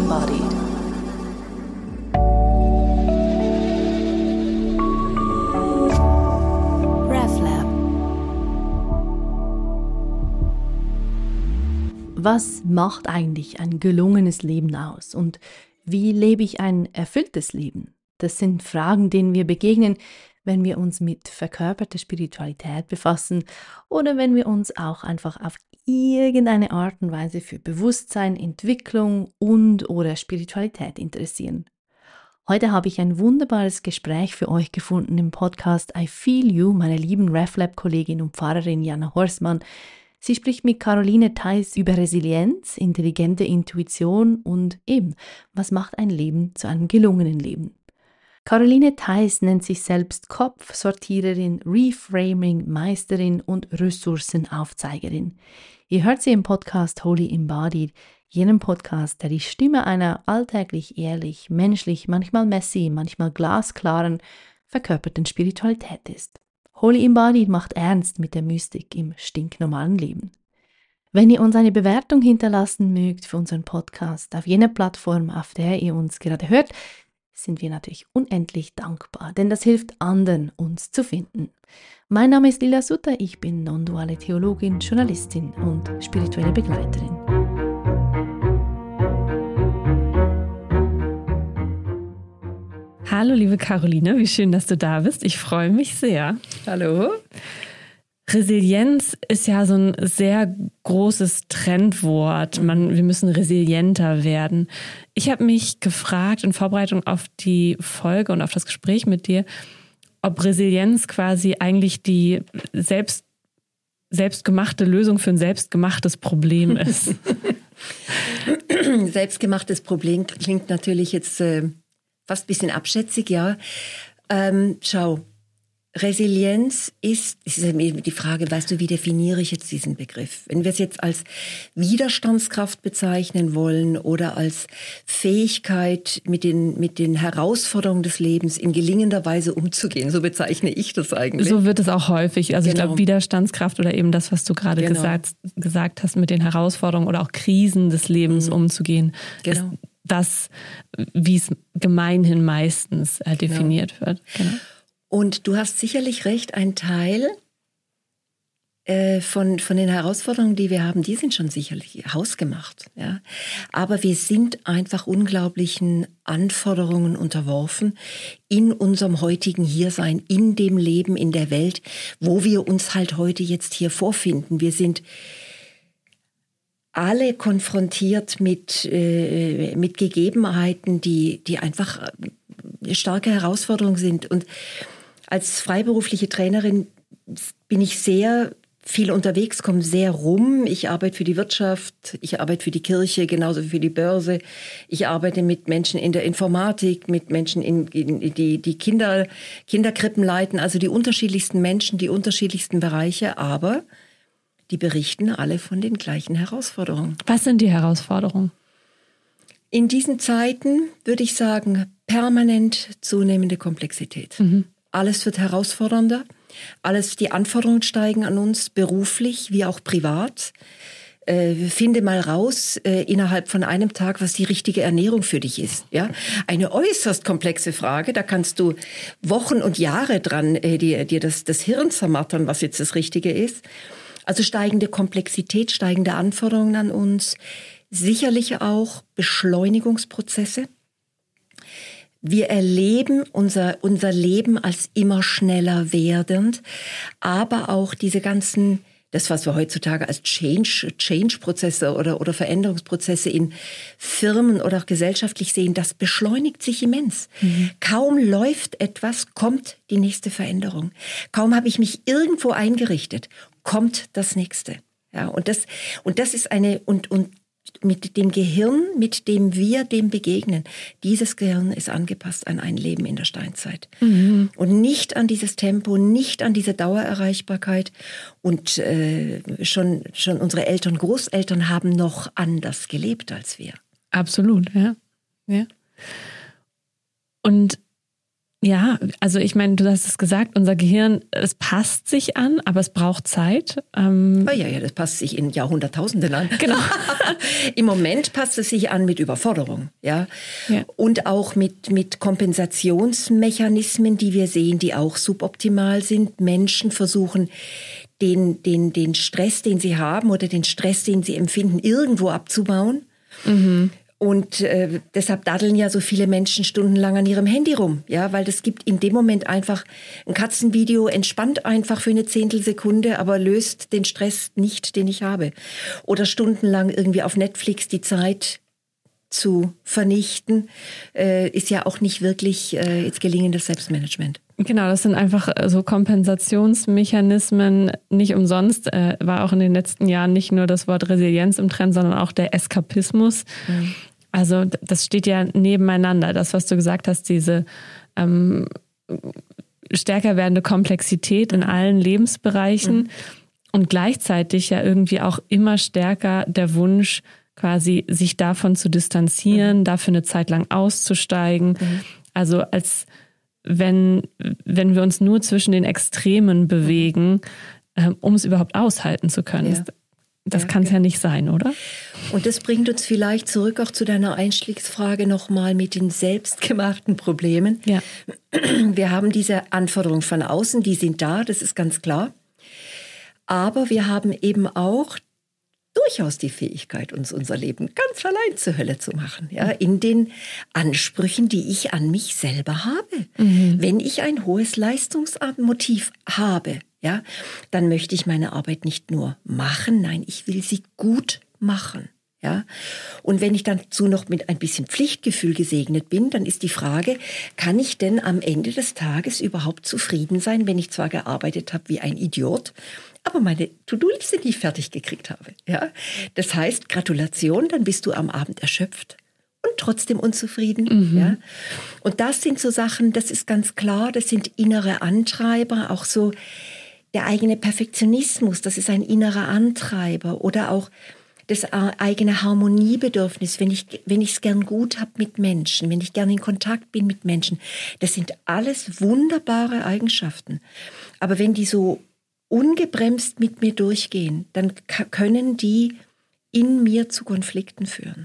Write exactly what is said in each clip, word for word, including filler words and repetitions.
Embodied. RefLab. Was macht eigentlich ein gelungenes Leben aus? Und wie lebe ich ein erfülltes Leben? Das sind Fragen, denen wir begegnen, wenn wir uns mit verkörperter Spiritualität befassen oder wenn wir uns auch einfach auf irgendeine Art und Weise für Bewusstsein, Entwicklung und oder Spiritualität interessieren. Heute habe ich ein wunderbares Gespräch für euch gefunden im Podcast I Feel You, meiner lieben RefLab-Kollegin und Pfarrerin Jana Horstmann. Sie spricht mit Caroline Theis über Resilienz, intelligente Intuition und eben, was macht ein Leben zu einem gelungenen Leben. Caroline Theis nennt sich selbst Kopfsortiererin, Reframing-Meisterin und Ressourcenaufzeigerin. Ihr hört sie im Podcast Holy Embodied, jenem Podcast, der die Stimme einer alltäglich ehrlich, menschlich, manchmal messy, manchmal glasklaren, verkörperten Spiritualität ist. Holy Embodied macht ernst mit der Mystik im stinknormalen Leben. Wenn ihr uns eine Bewertung hinterlassen mögt für unseren Podcast auf jener Plattform, auf der ihr uns gerade hört, sind wir natürlich unendlich dankbar, denn das hilft anderen, uns zu finden. Mein Name ist Lila Sutter, ich bin non-duale Theologin, Journalistin und spirituelle Begleiterin. Hallo liebe Caroline, wie schön, dass du da bist. Ich freue mich sehr. Hallo. Resilienz ist ja so ein sehr großes Trendwort. Man, wir müssen resilienter werden. Ich habe mich gefragt in Vorbereitung auf die Folge und auf das Gespräch mit dir, ob Resilienz quasi eigentlich die selbst, selbstgemachte Lösung für ein selbstgemachtes Problem ist. Selbstgemachtes Problem klingt natürlich jetzt äh, fast ein bisschen abschätzig, ja. Ähm, schau. Resilienz ist, ist die Frage, weißt du, wie definiere ich jetzt diesen Begriff? Wenn wir es jetzt als Widerstandskraft bezeichnen wollen oder als Fähigkeit, mit den, mit den Herausforderungen des Lebens in gelingender Weise umzugehen, so bezeichne ich das eigentlich. So wird es auch häufig. Also genau. Ich glaube, Widerstandskraft oder eben das, was du gerade genau. gesagt, gesagt hast, mit den Herausforderungen oder auch Krisen des Lebens mhm. umzugehen, genau. ist das, wie es gemeinhin meistens äh, definiert genau. wird. Genau. Und du hast sicherlich recht, ein Teil äh, von, von den Herausforderungen, die wir haben, die sind schon sicherlich hausgemacht. Ja? Aber wir sind einfach unglaublichen Anforderungen unterworfen in unserem heutigen Hiersein, in dem Leben, in der Welt, wo wir uns halt heute jetzt hier vorfinden. Wir sind alle konfrontiert mit, äh, mit Gegebenheiten, die, die einfach starke Herausforderungen sind. Und als freiberufliche Trainerin bin ich sehr viel unterwegs, komme sehr rum. Ich arbeite für die Wirtschaft, ich arbeite für die Kirche, genauso wie für die Börse. Ich arbeite mit Menschen in der Informatik, mit Menschen, in, in, die, die Kinder, Kinderkrippen leiten, also die unterschiedlichsten Menschen, die unterschiedlichsten Bereiche, aber die berichten alle von den gleichen Herausforderungen. Was sind die Herausforderungen? In diesen Zeiten würde ich sagen, permanent zunehmende Komplexität. Mhm. Alles wird herausfordernder. Alles, die Anforderungen steigen an uns, beruflich wie auch privat. Äh, finde mal raus, äh, innerhalb von einem Tag, was die richtige Ernährung für dich ist. Ja? Eine äußerst komplexe Frage. Da kannst du Wochen und Jahre dran äh, dir, dir das, das Hirn zermartern, was jetzt das Richtige ist. Also steigende Komplexität, steigende Anforderungen an uns. Sicherlich auch Beschleunigungsprozesse. Wir erleben unser, unser Leben als immer schneller werdend, aber auch diese ganzen, das was wir heutzutage als Change, Change-Prozesse oder, oder Veränderungsprozesse in Firmen oder auch gesellschaftlich sehen, das beschleunigt sich immens. Mhm. Kaum läuft etwas, kommt die nächste Veränderung. Kaum habe ich mich irgendwo eingerichtet, kommt das nächste. Ja, und das, und das ist eine, und, und, mit dem Gehirn, mit dem wir dem begegnen. Dieses Gehirn ist angepasst an ein Leben in der Steinzeit. Mhm. Und nicht an dieses Tempo, nicht an diese Dauererreichbarkeit. Und äh, schon, schon unsere Eltern, Großeltern haben noch anders gelebt als wir. Absolut, ja. ja. Und Ja, also ich meine, du hast es gesagt, unser Gehirn, es passt sich an, aber es braucht Zeit. Ähm oh ja, ja, das passt sich in Jahrhunderttausenden an. Genau. Im Moment passt es sich an mit Überforderung, ja. ja. Und auch mit, mit Kompensationsmechanismen, die wir sehen, die auch suboptimal sind. Menschen versuchen, den, den, den Stress, den sie haben oder den Stress, den sie empfinden, irgendwo abzubauen. Mhm. Und äh, deshalb daddeln ja so viele Menschen stundenlang an ihrem Handy rum, ja, weil das gibt in dem Moment einfach ein Katzenvideo, entspannt einfach für eine Zehntelsekunde, aber löst den Stress nicht, den ich habe. Oder stundenlang irgendwie auf Netflix die Zeit zu vernichten, äh, ist ja auch nicht wirklich äh, jetzt gelingendes Selbstmanagement. Genau, das sind einfach so Kompensationsmechanismen. Nicht umsonst äh, war auch in den letzten Jahren nicht nur das Wort Resilienz im Trend, sondern auch der Eskapismus. Mhm. Also das steht ja nebeneinander. Das, was du gesagt hast, diese ähm, stärker werdende Komplexität in allen Lebensbereichen mhm. und gleichzeitig ja irgendwie auch immer stärker der Wunsch, quasi sich davon zu distanzieren, mhm. dafür eine Zeit lang auszusteigen. Mhm. Also als wenn, wenn wir uns nur zwischen den Extremen bewegen, ähm, um es überhaupt aushalten zu können. Ja. Das ja, kann es ja nicht sein, oder? Und das bringt uns vielleicht zurück auch zu deiner Einstiegsfrage nochmal mit den selbstgemachten Problemen. Ja. Wir haben diese Anforderungen von außen, die sind da, das ist ganz klar. Aber wir haben eben auch durchaus die Fähigkeit, uns unser Leben ganz allein zur Hölle zu machen. Ja, in den Ansprüchen, die ich an mich selber habe. Mhm. Wenn ich ein hohes Leistungsmotiv habe, ja, dann möchte ich meine Arbeit nicht nur machen, nein, ich will sie gut machen. Ja, und wenn ich dazu noch mit ein bisschen Pflichtgefühl gesegnet bin, dann ist die Frage, kann ich denn am Ende des Tages überhaupt zufrieden sein, wenn ich zwar gearbeitet habe wie ein Idiot, aber meine To-Do-Liste nicht fertig gekriegt habe. Ja, das heißt, Gratulation, dann bist du am Abend erschöpft und trotzdem unzufrieden. Mhm. Ja, und das sind so Sachen, das ist ganz klar, das sind innere Antreiber, auch so der eigene Perfektionismus, das ist ein innerer Antreiber oder auch das eigene Harmoniebedürfnis, wenn ich wenn ich es gern gut habe mit Menschen, wenn ich gern in Kontakt bin mit Menschen, das sind alles wunderbare Eigenschaften. Aber wenn die so ungebremst mit mir durchgehen, dann k- können die in mir zu Konflikten führen.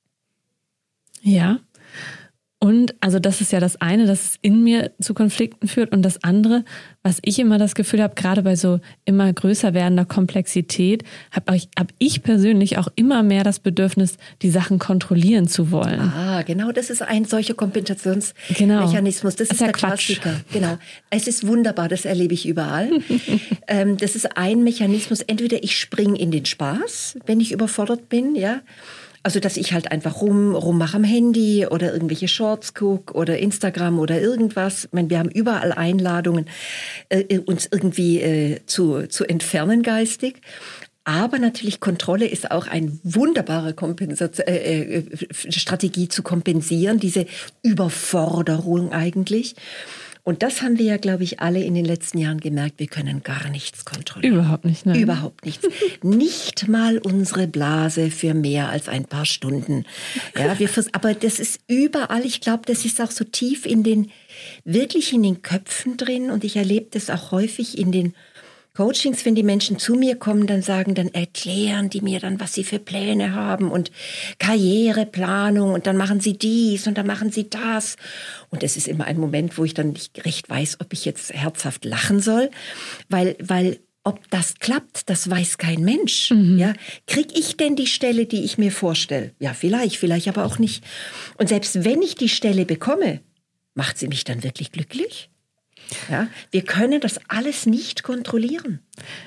Ja. Und also das ist ja das eine, dass es in mir zu Konflikten führt. Und das andere, was ich immer das Gefühl habe, gerade bei so immer größer werdender Komplexität, habe ich, hab ich persönlich auch immer mehr das Bedürfnis, die Sachen kontrollieren zu wollen. Ah, genau, das ist ein solcher Kompensationsmechanismus. Das, das ist der Quatsch. Klassiker. Genau, es ist wunderbar, das erlebe ich überall. ähm, das ist ein Mechanismus, entweder ich springe in den Spaß, wenn ich überfordert bin, ja. Also, dass ich halt einfach rum, rummache am Handy oder irgendwelche Shorts gucke oder Instagram oder irgendwas. Ich meine, wir haben überall Einladungen, äh, uns irgendwie äh, zu, zu entfernen geistig. Aber natürlich Kontrolle ist auch eine wunderbare Kompensation, äh, Strategie zu kompensieren, diese Überforderung eigentlich. Und das haben wir ja, glaube ich, alle in den letzten Jahren gemerkt, wir können gar nichts kontrollieren. Überhaupt nicht, nein. Überhaupt nichts. Nicht mal unsere Blase für mehr als ein paar Stunden. Ja, wir vers- aber das ist überall, ich glaube, das ist auch so tief in den, wirklich in den Köpfen drin. Und ich erlebe das auch häufig in den Coachings, wenn die Menschen zu mir kommen, dann sagen, dann erklären die mir dann, was sie für Pläne haben und Karriereplanung und dann machen sie dies und dann machen sie das. Und es ist immer ein Moment, wo ich dann nicht recht weiß, ob ich jetzt herzhaft lachen soll, weil, weil ob das klappt, das weiß kein Mensch. Mhm. Ja, krieg ich denn die Stelle, die ich mir vorstelle? Ja, vielleicht, vielleicht aber auch nicht. Und selbst wenn ich die Stelle bekomme, macht sie mich dann wirklich glücklich? Ja, wir können das alles nicht kontrollieren.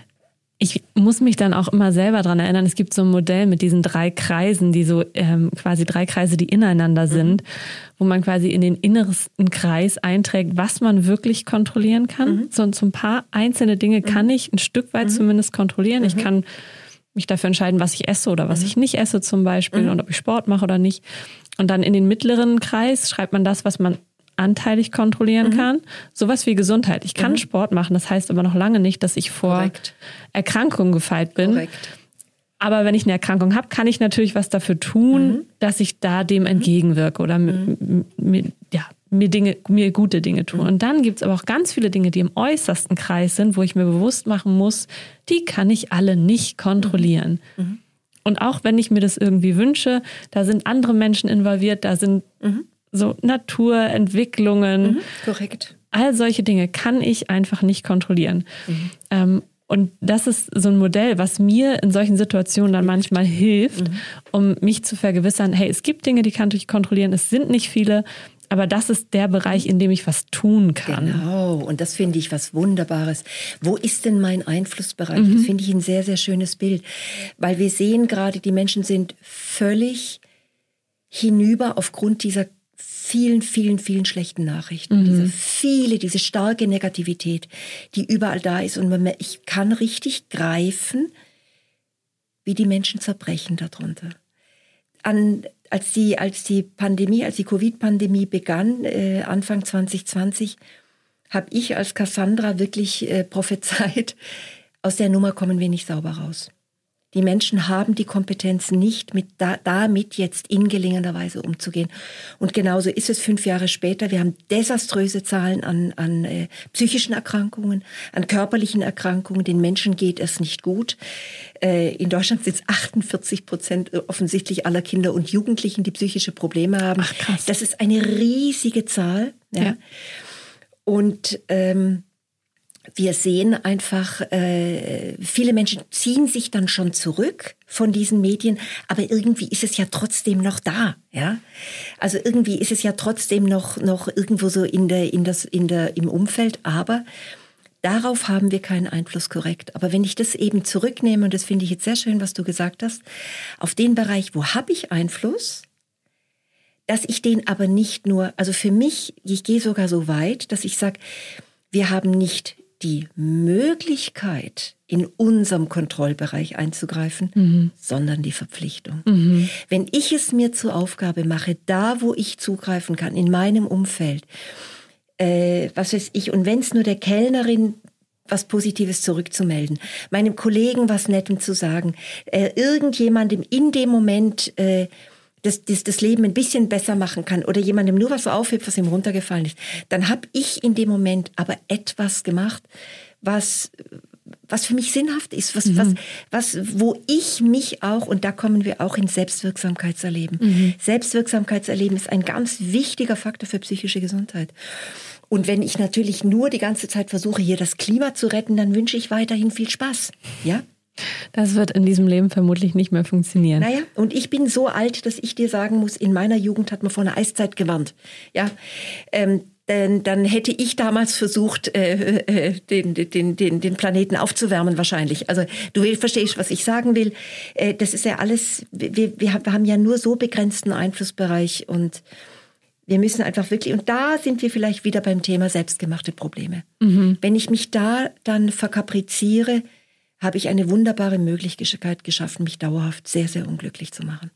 Ich muss mich dann auch immer selber dran erinnern, es gibt so ein Modell mit diesen drei Kreisen, die so ähm, quasi drei Kreise, die ineinander sind, mhm. wo man quasi in den innersten Kreis einträgt, was man wirklich kontrollieren kann. Mhm. So, so ein paar einzelne Dinge kann mhm. ich ein Stück weit mhm. zumindest kontrollieren. Mhm. Ich kann mich dafür entscheiden, was ich esse oder was mhm. ich nicht esse zum Beispiel mhm. und ob ich Sport mache oder nicht. Und dann in den mittleren Kreis schreibt man das, was man anteilig kontrollieren mhm. kann. Sowas wie Gesundheit. Ich kann mhm. Sport machen, das heißt aber noch lange nicht, dass ich vor Korrekt. Erkrankungen gefeit bin. Korrekt. Aber wenn ich eine Erkrankung habe, kann ich natürlich was dafür tun, mhm. dass ich da dem entgegenwirke oder mhm. mit, mit, ja, mir Dinge, mir gute Dinge tue. Mhm. Und dann gibt es aber auch ganz viele Dinge, die im äußersten Kreis sind, wo ich mir bewusst machen muss, die kann ich alle nicht kontrollieren. Mhm. Und auch wenn ich mir das irgendwie wünsche, da sind andere Menschen involviert, da sind mhm. so Naturentwicklungen. Mhm. Korrekt. All solche Dinge kann ich einfach nicht kontrollieren. Mhm. Ähm, und das ist so ein Modell, was mir in solchen Situationen dann manchmal hilft, mhm. um mich zu vergewissern, hey, es gibt Dinge, die kann ich kontrollieren, es sind nicht viele, aber das ist der Bereich, in dem ich was tun kann. Genau, und das finde ich was Wunderbares. Wo ist denn mein Einflussbereich? Mhm. Das finde ich ein sehr, sehr schönes Bild. Weil wir sehen gerade, die Menschen sind völlig hinüber aufgrund dieser vielen, vielen, vielen schlechten Nachrichten. Mhm. Diese viele, diese starke Negativität, die überall da ist. Und man, ich kann richtig greifen, wie die Menschen zerbrechen darunter. An, als die, als die Pandemie, als die Covid-Pandemie begann, äh, Anfang zwanzig zwanzig, habe ich als Cassandra wirklich äh, prophezeit, aus der Nummer kommen wir nicht sauber raus. Die Menschen haben die Kompetenz nicht, mit da, damit jetzt in gelingender Weise umzugehen. Und genauso ist es fünf Jahre später. Wir haben desaströse Zahlen an, an äh, psychischen Erkrankungen, an körperlichen Erkrankungen. Den Menschen geht es nicht gut. Äh, in Deutschland sind es achtundvierzig Prozent offensichtlich aller Kinder und Jugendlichen, die psychische Probleme haben. Ach, krass. Das ist eine riesige Zahl. Ja. Ja. Und ähm, wir sehen einfach, äh, viele Menschen ziehen sich dann schon zurück von diesen Medien, aber irgendwie ist es ja trotzdem noch da, ja. Also irgendwie ist es ja trotzdem noch noch irgendwo so in der in das in der im Umfeld, aber darauf haben wir keinen Einfluss, korrekt. Aber wenn ich das eben zurücknehme, und das finde ich jetzt sehr schön, was du gesagt hast, auf den Bereich, wo habe ich Einfluss, dass ich den aber nicht nur, also für mich, ich gehe sogar so weit, dass ich sage, wir haben nicht die Möglichkeit, in unserem Kontrollbereich einzugreifen, mhm. sondern die Verpflichtung. Mhm. Wenn ich es mir zur Aufgabe mache, da, wo ich zugreifen kann, in meinem Umfeld, äh, was weiß ich, und wenn es nur der Kellnerin was Positives zurückzumelden, meinem Kollegen was Nettem zu sagen, äh, irgendjemandem in dem Moment äh, Das, das, das Leben ein bisschen besser machen kann oder jemandem nur was aufhebt, was ihm runtergefallen ist, dann habe ich in dem Moment aber etwas gemacht, was, was für mich sinnhaft ist, was, mhm. was, was, wo ich mich auch, und da kommen wir auch in Selbstwirksamkeitserleben. Mhm. Selbstwirksamkeitserleben ist ein ganz wichtiger Faktor für psychische Gesundheit. Und wenn ich natürlich nur die ganze Zeit versuche, hier das Klima zu retten, dann wünsche ich weiterhin viel Spaß, ja? Das wird in diesem Leben vermutlich nicht mehr funktionieren. Naja, und ich bin so alt, dass ich dir sagen muss, in meiner Jugend hat man vor einer Eiszeit gewarnt. Ja, ähm, denn, dann hätte ich damals versucht, äh, äh, den, den, den, den Planeten aufzuwärmen wahrscheinlich. Also du verstehst, was ich sagen will. Äh, das ist ja alles, wir, wir haben ja nur so begrenzten Einflussbereich und wir müssen einfach wirklich, und da sind wir vielleicht wieder beim Thema selbstgemachte Probleme. Mhm. Wenn ich mich da dann verkapriziere, habe ich eine wunderbare Möglichkeit geschaffen, mich dauerhaft sehr, sehr unglücklich zu machen.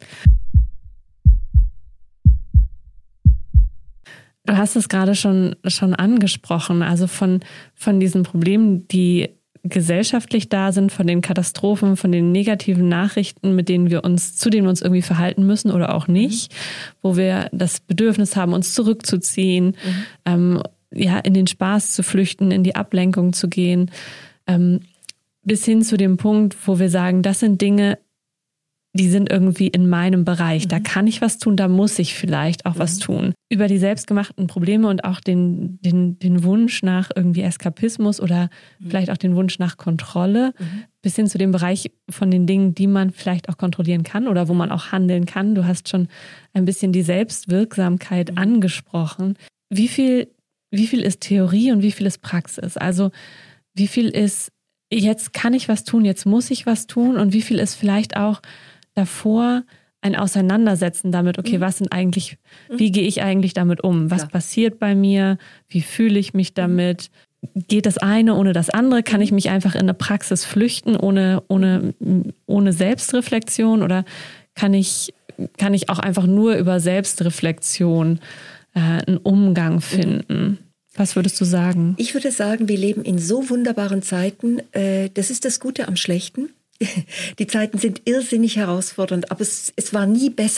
Du hast es gerade schon, schon angesprochen, also von, von diesen Problemen, die gesellschaftlich da sind, von den Katastrophen, von den negativen Nachrichten, mit denen wir uns, zu denen wir uns irgendwie verhalten müssen oder auch nicht, mhm. wo wir das Bedürfnis haben, uns zurückzuziehen, mhm. ähm, ja, in den Spaß zu flüchten, in die Ablenkung zu gehen, ähm, bis hin zu dem Punkt, wo wir sagen, das sind Dinge, die sind irgendwie in meinem Bereich. Mhm. Da kann ich was tun, da muss ich vielleicht auch mhm. was tun. Über die selbstgemachten Probleme und auch den, den, den Wunsch nach irgendwie Eskapismus oder mhm. vielleicht auch den Wunsch nach Kontrolle, mhm. bis hin zu dem Bereich von den Dingen, die man vielleicht auch kontrollieren kann oder wo man auch handeln kann. Du hast schon ein bisschen die Selbstwirksamkeit mhm. angesprochen. Wie viel, wie viel ist Theorie und wie viel ist Praxis? Also wie viel ist jetzt kann ich was tun, jetzt muss ich was tun und wie viel ist vielleicht auch davor ein Auseinandersetzen damit, okay, mhm. was sind eigentlich, wie gehe ich eigentlich damit um? Was ja. passiert bei mir? Wie fühle ich mich damit? Geht das eine ohne das andere? Kann ich mich einfach in eine Praxis flüchten ohne, ohne, ohne Selbstreflexion oder kann ich, kann ich auch einfach nur über Selbstreflexion äh, einen Umgang finden? Mhm. Was würdest du sagen? Ich würde sagen, wir leben in so wunderbaren Zeiten. Das ist das Gute am Schlechten. Die Zeiten sind irrsinnig herausfordernd, aber es, es war nie besser.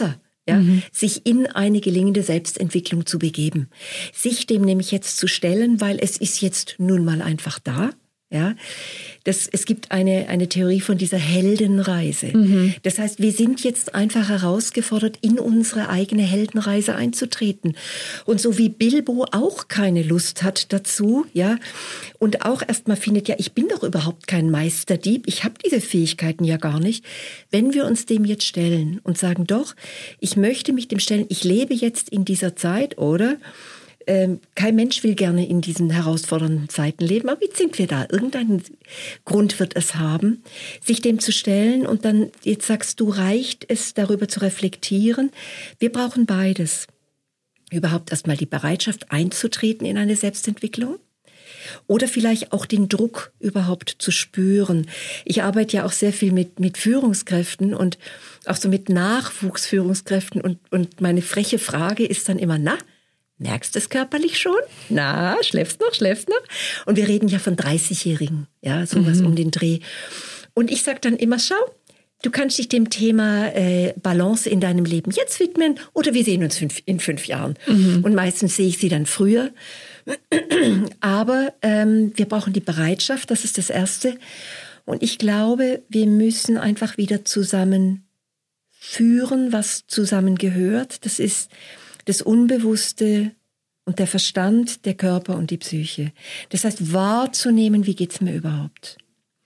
Ja, mhm. sich in eine gelingende Selbstentwicklung zu begeben. Sich dem nämlich jetzt zu stellen, weil es ist jetzt nun mal einfach da. Ja, das, es gibt eine, eine Theorie von dieser Heldenreise. Mhm. Das heißt, wir sind jetzt einfach herausgefordert, in unsere eigene Heldenreise einzutreten. Und so wie Bilbo auch keine Lust hat dazu, ja, und auch erstmal findet, ja, ich bin doch überhaupt kein Meisterdieb, ich habe diese Fähigkeiten ja gar nicht. Wenn wir uns dem jetzt stellen und sagen, doch, ich möchte mich dem stellen, ich lebe jetzt in dieser Zeit, oder? Ähm, kein Mensch will gerne in diesen herausfordernden Zeiten leben, aber jetzt sind wir da. Irgendeinen Grund wird es haben, sich dem zu stellen und dann, jetzt sagst du, reicht es, darüber zu reflektieren. Wir brauchen beides. Überhaupt erstmal die Bereitschaft einzutreten in eine Selbstentwicklung oder vielleicht auch den Druck überhaupt zu spüren. Ich arbeite ja auch sehr viel mit, mit Führungskräften und auch so mit Nachwuchsführungskräften und, und meine freche Frage ist dann immer, na, merkst du es körperlich schon? Na, schläfst noch, schläfst noch? Und wir reden ja von dreißigjährigen, ja, sowas mhm. um den Dreh. Und ich sage dann immer, schau, du kannst dich dem Thema äh, Balance in deinem Leben jetzt widmen oder wir sehen uns fünf, in fünf Jahren. Mhm. Und meistens sehe ich sie dann früher. Aber ähm, wir brauchen die Bereitschaft, das ist das Erste. Und ich glaube, wir müssen einfach wieder zusammen führen, was zusammengehört. Das ist das Unbewusste und der Verstand, der Körper und die Psyche. Das heißt, wahrzunehmen, wie geht's mir überhaupt?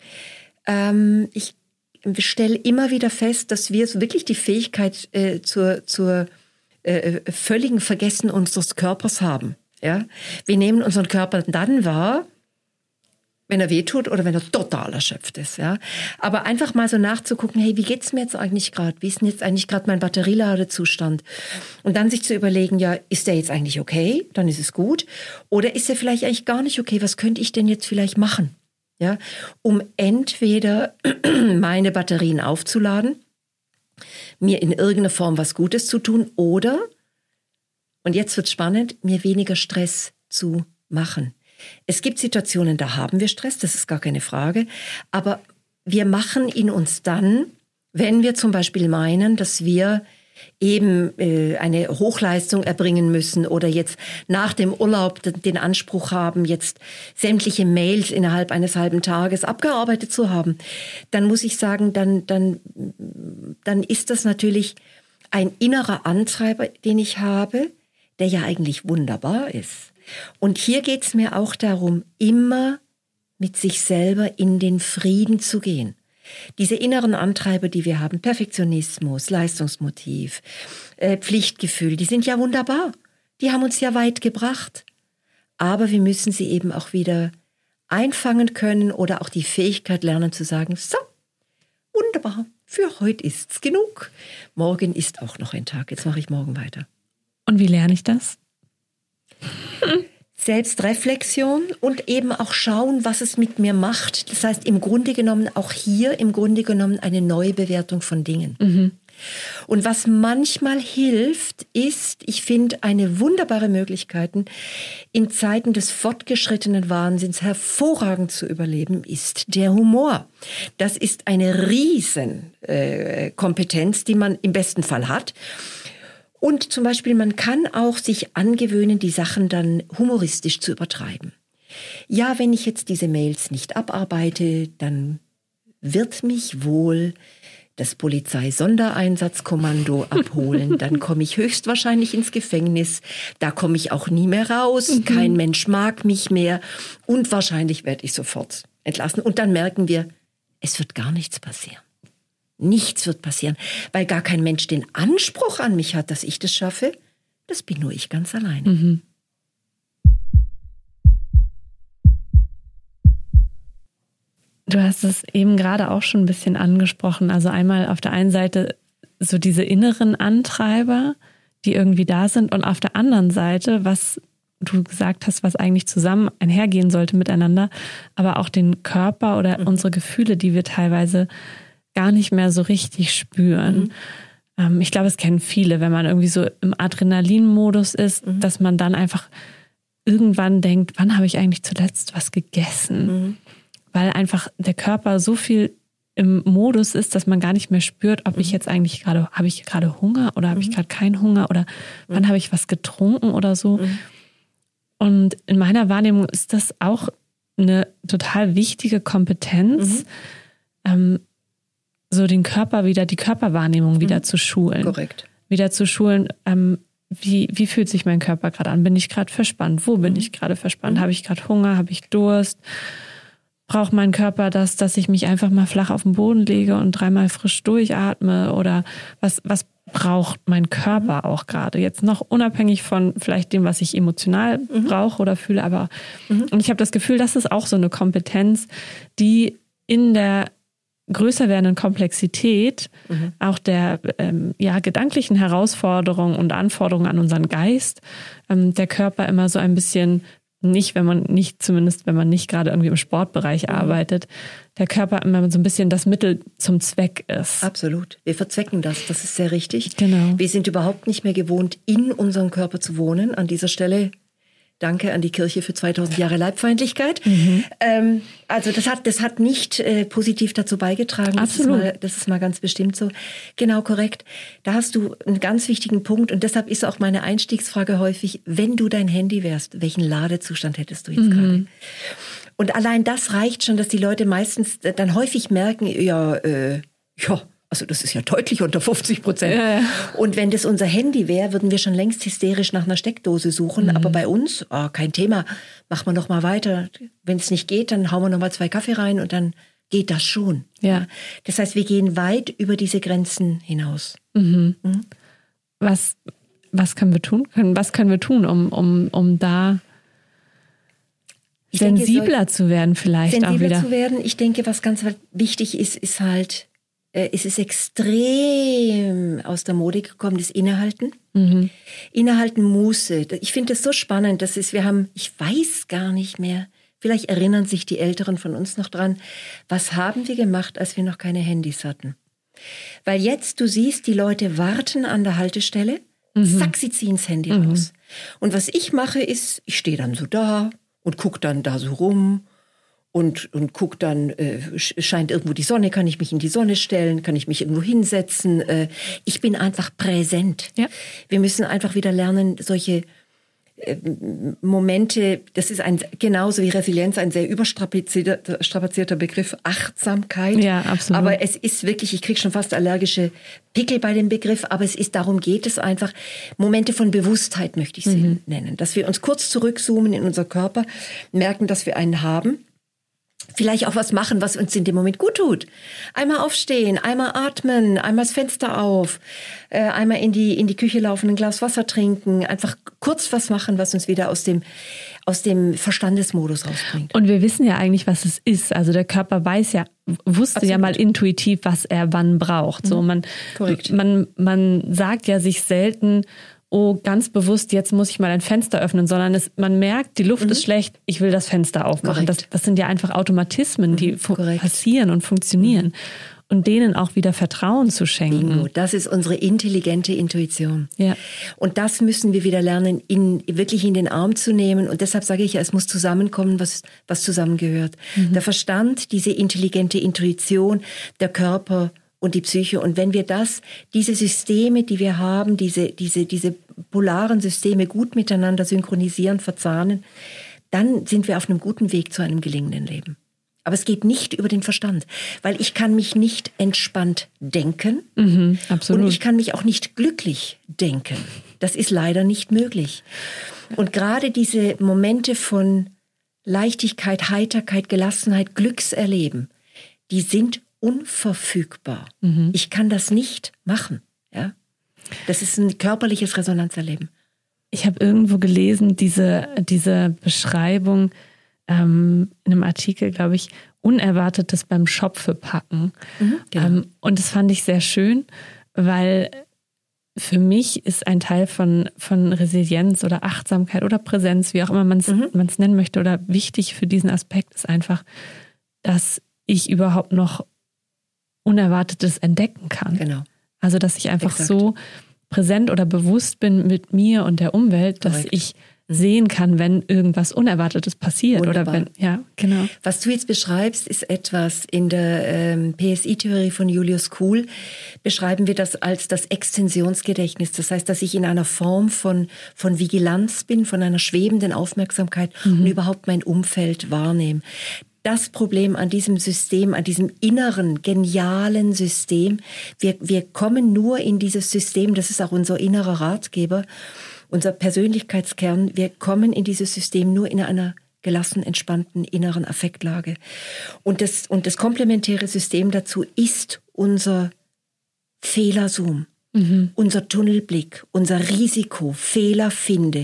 Ähm, ich stelle immer wieder fest, dass wir so wirklich die Fähigkeit äh, zur, zur äh, völligen Vergessen unseres Körpers haben. Ja? Wir nehmen unseren Körper dann wahr, wenn er wehtut oder wenn er total erschöpft ist. Ja? Aber einfach mal so nachzugucken, hey, wie geht's mir jetzt eigentlich gerade? Wie ist denn jetzt eigentlich gerade mein Batterieladezustand? Und dann sich zu überlegen, ja, ist der jetzt eigentlich okay? Dann ist es gut. Oder ist er vielleicht eigentlich gar nicht okay? Was könnte ich denn jetzt vielleicht machen? Ja? Um entweder meine Batterien aufzuladen, mir in irgendeiner Form was Gutes zu tun oder, und jetzt wird's spannend, mir weniger Stress zu machen. Es gibt Situationen, da haben wir Stress, das ist gar keine Frage. Aber wir machen ihn uns dann, wenn wir zum Beispiel meinen, dass wir eben äh, eine Hochleistung erbringen müssen oder jetzt nach dem Urlaub den Anspruch haben, jetzt sämtliche Mails innerhalb eines halben Tages abgearbeitet zu haben, dann muss ich sagen, dann, dann, dann ist das natürlich ein innerer Antreiber, den ich habe, der ja eigentlich wunderbar ist. Und hier geht es mir auch darum, immer mit sich selber in den Frieden zu gehen. Diese inneren Antreiber, die wir haben, Perfektionismus, Leistungsmotiv, äh, Pflichtgefühl, die sind ja wunderbar. Die haben uns ja weit gebracht. Aber wir müssen sie eben auch wieder einfangen können oder auch die Fähigkeit lernen zu sagen, so, wunderbar, für heute ist's genug. Morgen ist auch noch ein Tag, jetzt mache ich morgen weiter. Und wie lerne ich das? Selbstreflexion und eben auch schauen, was es mit mir macht. Das heißt, im Grunde genommen, auch hier im Grunde genommen eine neue Bewertung von Dingen. Mhm. Und was manchmal hilft, ist, ich finde, eine wunderbare Möglichkeit, in Zeiten des fortgeschrittenen Wahnsinns hervorragend zu überleben, ist der Humor. Das ist eine Riesenkompetenz, äh, die man im besten Fall hat. Und zum Beispiel, man kann auch sich angewöhnen, die Sachen dann humoristisch zu übertreiben. Ja, wenn ich jetzt diese Mails nicht abarbeite, dann wird mich wohl das Polizeisondereinsatzkommando abholen. Dann komme ich höchstwahrscheinlich ins Gefängnis. Da komme ich auch nie mehr raus. Mhm. Kein Mensch mag mich mehr. Und wahrscheinlich werde ich sofort entlassen. Und dann merken wir, es wird gar nichts passieren. Nichts wird passieren, weil gar kein Mensch den Anspruch an mich hat, dass ich das schaffe. Das bin nur ich ganz alleine. Mhm. Du hast es eben gerade auch schon ein bisschen angesprochen. Also einmal auf der einen Seite so diese inneren Antreiber, die irgendwie da sind, und auf der anderen Seite, was du gesagt hast, was eigentlich zusammen einhergehen sollte miteinander, aber auch den Körper oder mhm. unsere Gefühle, die wir teilweise gar nicht mehr so richtig spüren. Mhm. Ähm, ich glaube, es kennen viele, wenn man irgendwie so im Adrenalinmodus ist, mhm. dass man dann einfach irgendwann denkt, wann habe ich eigentlich zuletzt was gegessen? Mhm. Weil einfach der Körper so viel im Modus ist, dass man gar nicht mehr spürt, ob ich jetzt eigentlich gerade, habe ich gerade Hunger oder habe ich gerade keinen Hunger oder wann habe ich was getrunken oder so. Mhm. Und in meiner Wahrnehmung ist das auch eine total wichtige Kompetenz, mhm. ähm, so den Körper wieder, die Körperwahrnehmung mhm. wieder zu schulen. Korrekt. Wieder zu schulen, ähm, wie, wie fühlt sich mein Körper gerade an? Bin ich gerade verspannt? Wo bin mhm. ich gerade verspannt? Mhm. Habe ich gerade Hunger? Habe ich Durst? Braucht mein Körper das, dass ich mich einfach mal flach auf den Boden lege und dreimal frisch durchatme? Oder was, was braucht mein Körper auch gerade? Jetzt noch unabhängig von vielleicht dem, was ich emotional mhm. brauche oder fühle. Aber mhm. und ich habe das Gefühl, das ist auch so eine Kompetenz, die in der größer werdenden Komplexität mhm. auch der ähm, ja, gedanklichen Herausforderungen und Anforderungen an unseren Geist, ähm, der Körper immer so ein bisschen nicht, wenn man nicht, zumindest wenn man nicht gerade irgendwie im Sportbereich mhm. arbeitet, der Körper immer so ein bisschen das Mittel zum Zweck ist. Absolut. Wir verzwecken das, das ist sehr richtig. Genau. Wir sind überhaupt nicht mehr gewohnt, in unserem Körper zu wohnen. An dieser Stelle danke an die Kirche für zweitausend Jahre Leibfeindlichkeit. Mhm. Ähm, also das hat, das hat nicht äh, positiv dazu beigetragen. Absolut. Das ist, mal, das ist mal ganz bestimmt so. Genau, korrekt. Da hast du einen ganz wichtigen Punkt und deshalb ist auch meine Einstiegsfrage häufig, wenn du dein Handy wärst, welchen Ladezustand hättest du jetzt mhm. gerade? Und allein das reicht schon, dass die Leute meistens dann häufig merken, ja, äh, ja, also das ist ja deutlich unter fünfzig Prozent. Ja, ja. Und wenn das unser Handy wäre, würden wir schon längst hysterisch nach einer Steckdose suchen. Mhm. Aber bei uns, oh, kein Thema, machen wir noch mal weiter. Wenn es nicht geht, dann hauen wir noch mal zwei Kaffee rein und dann geht das schon. Ja. Das heißt, wir gehen weit über diese Grenzen hinaus. Mhm. Mhm. Was, was können wir tun? Was können wir tun, um, um, um da ich sensibler denke, zu werden vielleicht sensibler auch wieder? Sensibler zu werden. Ich denke, was ganz wichtig ist, ist halt, es ist extrem aus der Mode gekommen, das Innehalten. Mhm. Innehalten, Muße. Ich finde das so spannend. Das ist, wir haben, ich weiß gar nicht mehr, vielleicht erinnern sich die Älteren von uns noch dran, was haben wir gemacht, als wir noch keine Handys hatten? Weil jetzt, du siehst, die Leute warten an der Haltestelle, mhm. zack, sie ziehen das Handy mhm. raus. Und was ich mache ist, ich stehe dann so da und gucke dann da so rum. Und, und guck dann, äh, scheint irgendwo die Sonne, kann ich mich in die Sonne stellen, kann ich mich irgendwo hinsetzen. Äh, ich bin einfach präsent. Ja. Wir müssen einfach wieder lernen, solche äh, Momente, das ist ein genauso wie Resilienz, ein sehr überstrapazierter strapazierter Begriff, Achtsamkeit. Ja, absolut. Aber es ist wirklich, ich kriege schon fast allergische Pickel bei dem Begriff, aber es ist, darum geht es einfach, Momente von Bewusstheit möchte ich sie mhm. nennen. Dass wir uns kurz zurückzoomen in unser Körper, merken, dass wir einen haben. Vielleicht auch was machen, was uns in dem Moment gut tut. Einmal aufstehen, einmal atmen, einmal das Fenster auf, äh, einmal in die in die Küche laufen, ein Glas Wasser trinken, einfach kurz was machen, was uns wieder aus dem aus dem Verstandesmodus rausbringt. Und wir wissen ja eigentlich, was es ist. Also der Körper weiß ja, wusste Absolut. ja mal intuitiv, was er wann braucht. Mhm. So man, Korrekt. man man sagt ja sich selten, oh, ganz bewusst, jetzt muss ich mal ein Fenster öffnen, sondern es, man merkt, die Luft mhm. ist schlecht, ich will das Fenster aufmachen. Das, das sind ja einfach Automatismen, die mhm, fu- passieren und funktionieren. Mhm. Und denen auch wieder Vertrauen zu schenken. Bingo, das ist unsere intelligente Intuition. Ja. Und das müssen wir wieder lernen, in, wirklich in den Arm zu nehmen. Und deshalb sage ich ja, es muss zusammenkommen, was, was zusammengehört. Mhm. Der Verstand, diese intelligente Intuition, der Körper und die Psyche. Und wenn wir das, diese Systeme, die wir haben, diese, diese, diese polaren Systeme gut miteinander synchronisieren, verzahnen, dann sind wir auf einem guten Weg zu einem gelingenden Leben. Aber es geht nicht über den Verstand, weil ich kann mich nicht entspannt denken mhm, absolut. und ich kann mich auch nicht glücklich denken. Das ist leider nicht möglich. Und gerade diese Momente von Leichtigkeit, Heiterkeit, Gelassenheit, Glückserleben, die sind unverfügbar. Mhm. Ich kann das nicht machen. Ja? Das ist ein körperliches Resonanzerleben. Ich habe irgendwo gelesen, diese, diese Beschreibung ähm, in einem Artikel, glaube ich, Unerwartetes beim Schopfe packen. Mhm, genau. ähm, und das fand ich sehr schön, weil für mich ist ein Teil von, von Resilienz oder Achtsamkeit oder Präsenz, wie auch immer man es mhm. nennen möchte, oder wichtig für diesen Aspekt ist einfach, dass ich überhaupt noch Unerwartetes entdecken kann. Genau. Also, dass ich einfach Exakt. so präsent oder bewusst bin mit mir und der Umwelt, dass Korrekt. ich sehen kann, wenn irgendwas Unerwartetes passiert. Wunderbar. Oder wenn, ja, genau. Was du jetzt beschreibst, ist etwas in der ähm, P S I-Theorie von Julius Kuhl, beschreiben wir das als das Extensionsgedächtnis. Das heißt, dass ich in einer Form von, von Vigilanz bin, von einer schwebenden Aufmerksamkeit mhm. und überhaupt mein Umfeld wahrnehme. Das Problem an diesem System, an diesem inneren, genialen System, wir, wir kommen nur in dieses System, das ist auch unser innerer Ratgeber, unser Persönlichkeitskern, wir kommen in dieses System nur in einer gelassen, entspannten inneren Affektlage. Und das, und das komplementäre System dazu ist unser Fehlerzoom. Mhm. Unser Tunnelblick, unser Risiko, Fehlerfinde,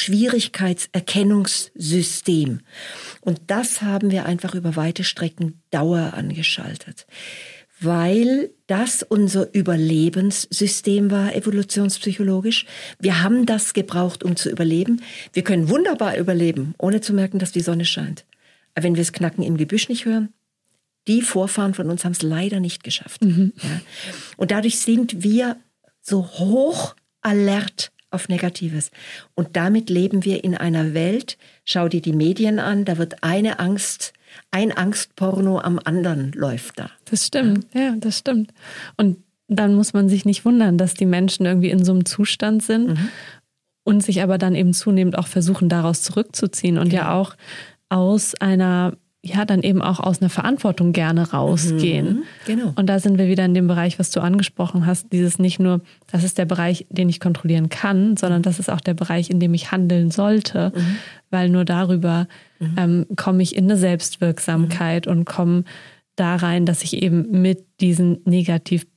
Schwierigkeitserkennungssystem. Und das haben wir einfach über weite Strecken Dauer angeschaltet, weil das unser Überlebenssystem war, evolutionspsychologisch. Wir haben das gebraucht, um zu überleben. Wir können wunderbar überleben, ohne zu merken, dass die Sonne scheint. Aber wenn wir das Knacken im Gebüsch nicht hören, die Vorfahren von uns haben es leider nicht geschafft. Mhm. Ja. Und dadurch sind wir so hoch alert auf Negatives. Und damit leben wir in einer Welt, schau dir die Medien an, da wird eine Angst, ein Angstporno am anderen läuft da. Das stimmt, ja, ja das stimmt. Und dann muss man sich nicht wundern, dass die Menschen irgendwie in so einem Zustand sind mhm. und sich aber dann eben zunehmend auch versuchen, daraus zurückzuziehen und genau. ja auch aus einer ja, dann eben auch aus einer Verantwortung gerne rausgehen. Mhm, genau. Und da sind wir wieder in dem Bereich, was du angesprochen hast, dieses nicht nur, das ist der Bereich, den ich kontrollieren kann, sondern das ist auch der Bereich, in dem ich handeln sollte, mhm. weil nur darüber mhm. ähm, komme ich in eine Selbstwirksamkeit mhm. und komme da rein, dass ich eben mit diesen negativen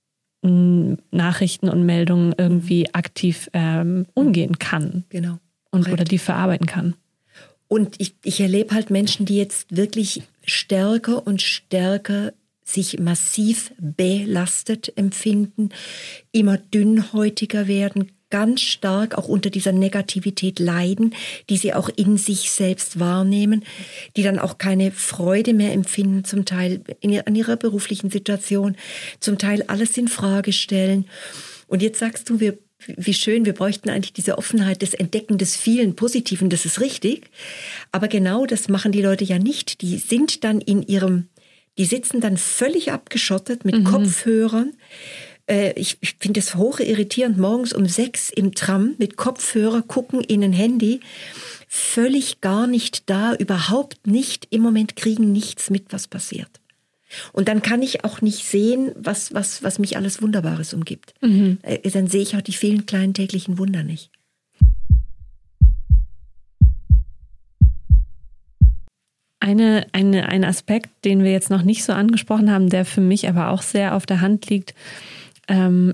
Nachrichten und Meldungen irgendwie aktiv ähm, umgehen kann. Genau. Und oder die verarbeiten kann. Und ich, ich erlebe halt Menschen, die jetzt wirklich stärker und stärker sich massiv belastet empfinden, immer dünnhäutiger werden, ganz stark auch unter dieser Negativität leiden, die sie auch in sich selbst wahrnehmen, die dann auch keine Freude mehr empfinden, zum Teil in, an ihrer beruflichen Situation, zum Teil alles in Frage stellen. Und jetzt sagst du, wir wie schön, wir bräuchten eigentlich diese Offenheit des Entdecken des vielen Positiven, das ist richtig. Aber genau das machen die Leute ja nicht. Die sind dann in ihrem, die sitzen dann völlig abgeschottet mit mhm. Kopfhörern. Äh, ich ich finde es hoch irritierend, morgens um sechs im Tram mit Kopfhörer, gucken in ein Handy, völlig gar nicht da, überhaupt nicht, im Moment kriegen nichts mit, was passiert. Und dann kann ich auch nicht sehen, was, was, was mich alles Wunderbares umgibt. Mhm. Dann sehe ich auch die vielen kleinen täglichen Wunder nicht. Eine, eine, ein Aspekt, den wir jetzt noch nicht so angesprochen haben, der für mich aber auch sehr auf der Hand liegt, ähm,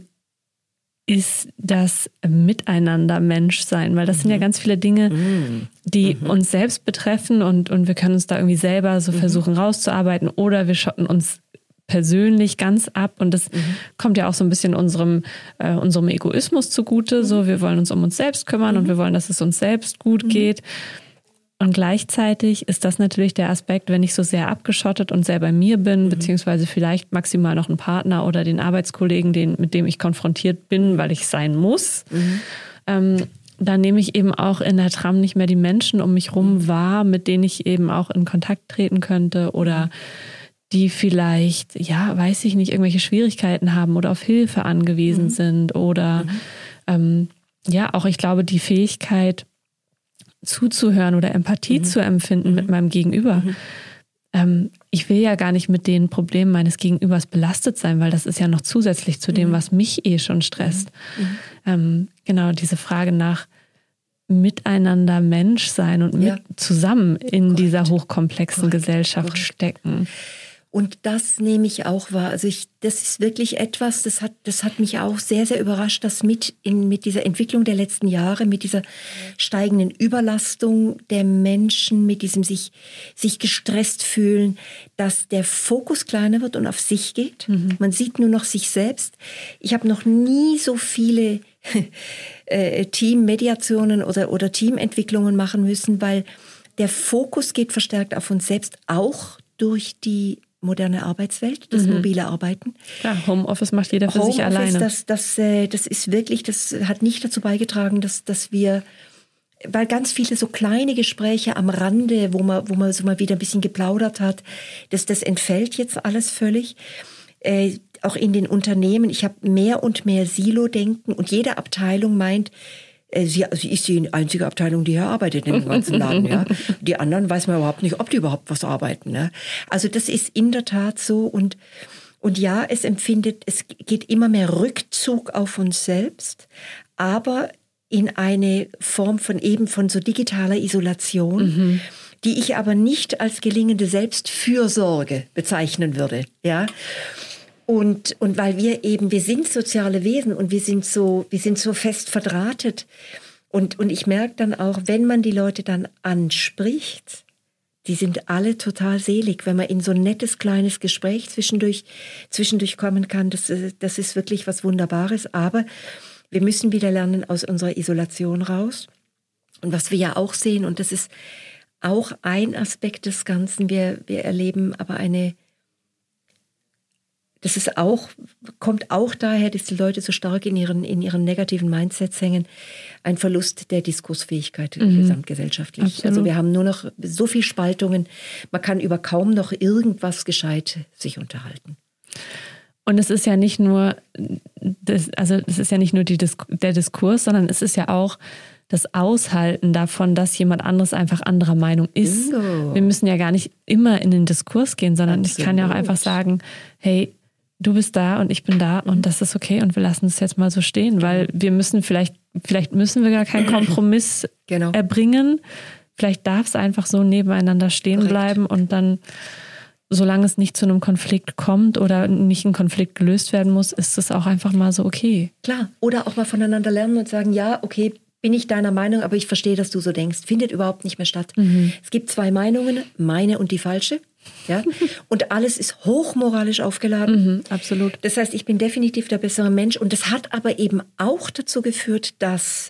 ist das Miteinander-Menschsein, weil das mhm. sind ja ganz viele Dinge, mhm. die mhm. uns selbst betreffen und, und wir können uns da irgendwie selber so mhm. versuchen rauszuarbeiten oder wir schotten uns persönlich ganz ab und das mhm. kommt ja auch so ein bisschen unserem, äh, unserem Egoismus zugute, mhm. so wir wollen uns um uns selbst kümmern mhm. und wir wollen, dass es uns selbst gut mhm. geht. Und gleichzeitig ist das natürlich der Aspekt, wenn ich so sehr abgeschottet und sehr bei mir bin, mhm. beziehungsweise vielleicht maximal noch einen Partner oder den Arbeitskollegen, den, mit dem ich konfrontiert bin, weil ich sein muss, mhm. ähm, dann nehme ich eben auch in der Tram nicht mehr die Menschen um mich rum wahr, mit denen ich eben auch in Kontakt treten könnte oder die vielleicht, ja, weiß ich nicht, irgendwelche Schwierigkeiten haben oder auf Hilfe angewiesen mhm. sind oder mhm. ähm, ja, auch ich glaube, die Fähigkeit, zuzuhören oder Empathie mhm. zu empfinden mhm. mit meinem Gegenüber. Mhm. Ähm, ich will ja gar nicht mit den Problemen meines Gegenübers belastet sein, weil das ist ja noch zusätzlich zu dem, mhm. was mich eh schon stresst. Mhm. Ähm, genau, diese Frage nach miteinander Mensch sein und ja. mit zusammen in Korrekt. dieser hochkomplexen Korrekt. Gesellschaft Korrekt. stecken. Und das nehme ich auch wahr. Also ich, das ist wirklich etwas, das hat, das hat mich auch sehr, sehr überrascht, dass mit, in, mit dieser Entwicklung der letzten Jahre, mit dieser steigenden Überlastung der Menschen, mit diesem sich, sich gestresst fühlen, dass der Fokus kleiner wird und auf sich geht. Mhm. Man sieht nur noch sich selbst. Ich habe noch nie so viele äh, Teammediationen oder, oder Teamentwicklungen machen müssen, weil der Fokus geht verstärkt auf uns selbst, auch durch die moderne Arbeitswelt, das mhm. mobile Arbeiten. Ja, Homeoffice macht jeder für Homeoffice, sich alleine. Das, das, das ist wirklich, das hat nicht dazu beigetragen, dass, dass wir weil ganz viele so kleine Gespräche am Rande, wo man, wo man so mal wieder ein bisschen geplaudert hat, das, das entfällt jetzt alles völlig. Äh, auch in den Unternehmen, ich habe mehr und mehr Silo-Denken und jede Abteilung meint, äh, sie, sie ist die einzige Abteilung, die hier arbeitet in dem ganzen Laden. Ja? Die anderen weiß man überhaupt nicht, ob die überhaupt was arbeiten. Ne? Also das ist in der Tat so und Und ja, es empfindet, es geht immer mehr Rückzug auf uns selbst, aber in eine Form von eben von so digitaler Isolation, mhm. die ich aber nicht als gelingende Selbstfürsorge bezeichnen würde, ja. Und, und weil wir eben, wir sind soziale Wesen und wir sind so, wir sind so fest verdrahtet. Und, und ich merke dann auch, wenn man die Leute dann anspricht, die sind alle total selig, wenn man in so ein nettes kleines Gespräch zwischendurch, zwischendurch kommen kann. Das, das ist wirklich was Wunderbares. Aber wir müssen wieder lernen aus unserer Isolation raus. Und was wir ja auch sehen, und das ist auch ein Aspekt des Ganzen, wir, wir erleben aber eine, das ist auch, kommt auch daher, dass die Leute so stark in ihren, in ihren negativen Mindsets hängen, ein Verlust der Diskursfähigkeit mhm. gesamtgesellschaftlich. Absolut. Also wir haben nur noch so viel Spaltungen, man kann über kaum noch irgendwas gescheit sich unterhalten. Und es ist ja nicht nur, das, also es ist ja nicht nur die Dis- der Diskurs, sondern es ist ja auch das Aushalten davon, dass jemand anderes einfach anderer Meinung ist. Bingo. Wir müssen ja gar nicht immer in den Diskurs gehen, sondern Absolut. Ich kann ja auch einfach sagen, hey, du bist da und ich bin da und das ist okay und wir lassen es jetzt mal so stehen, weil wir müssen vielleicht, vielleicht müssen wir gar keinen Kompromiss genau. erbringen. Vielleicht darf es einfach so nebeneinander stehen Korrekt. Bleiben und dann, solange es nicht zu einem Konflikt kommt oder nicht ein Konflikt gelöst werden muss, ist es auch einfach mal so okay. Klar, oder auch mal voneinander lernen und sagen, ja, okay, bin ich deiner Meinung, aber ich verstehe, dass du so denkst. Findet überhaupt nicht mehr statt. Mhm. Es gibt zwei Meinungen, meine und die falsche. Ja? Und alles ist hochmoralisch aufgeladen. Mhm, absolut. Das heißt, ich bin definitiv der bessere Mensch. Und das hat aber eben auch dazu geführt, dass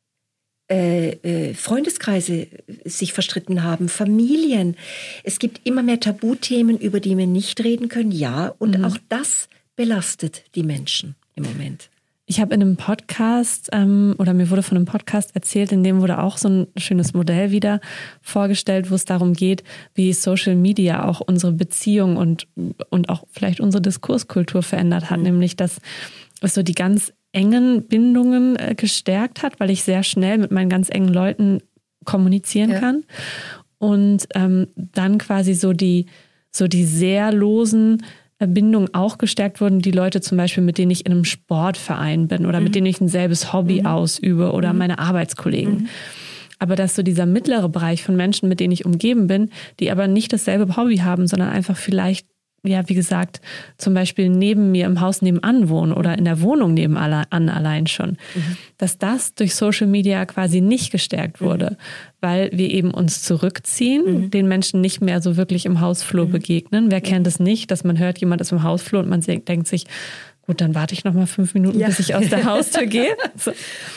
äh, äh, Freundeskreise sich verstritten haben, Familien. Es gibt immer mehr Tabuthemen, über die wir nicht reden können. Ja, und mhm. auch das belastet die Menschen im Moment. Ich habe in einem Podcast ähm, oder mir wurde von einem Podcast erzählt, in dem wurde auch so ein schönes Modell wieder vorgestellt, wo es darum geht, wie Social Media auch unsere Beziehung und, und auch vielleicht unsere Diskurskultur verändert hat. Mhm. Nämlich, dass es so die ganz engen Bindungen äh, gestärkt hat, weil ich sehr schnell mit meinen ganz engen Leuten kommunizieren ja. kann. Und ähm, dann quasi so die, so die sehr losen Bindungen auch gestärkt wurden, die Leute zum Beispiel, mit denen ich in einem Sportverein bin oder mhm. mit denen ich ein selbes Hobby mhm. ausübe oder mhm. meine Arbeitskollegen. Mhm. Aber dass so dieser mittlere Bereich von Menschen, mit denen ich umgeben bin, die aber nicht dasselbe Hobby haben, sondern einfach vielleicht, ja, wie gesagt, zum Beispiel neben mir im Haus nebenan wohnen oder in der Wohnung nebenan allein schon, mhm. dass das durch Social Media quasi nicht gestärkt wurde, mhm. weil wir eben uns zurückziehen, mhm. den Menschen nicht mehr so wirklich im Hausflur mhm. begegnen. Wer mhm. kennt es nicht, dass man hört, jemand ist im Hausflur und man denkt sich, gut, dann warte ich noch mal fünf Minuten, ja. bis ich aus der Haustür gehe. So.